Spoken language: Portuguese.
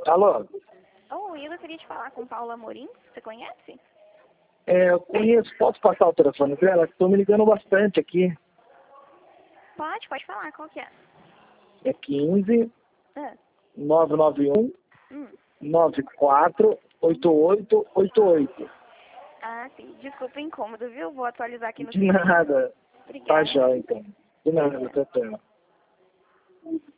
Alô? Oi, eu gostaria de falar com Paula Amorim. Você conhece? Eu conheço. Posso passar o telefone dela? Estou me ligando bastante aqui. Pode falar. Qual que é? É 15 Ah, 991 hum. 948888. Ah, sim. Desculpa o incômodo, viu? Vou atualizar aqui no De sistema. nada. Tá Obrigada. já, então. De nada, Tetê.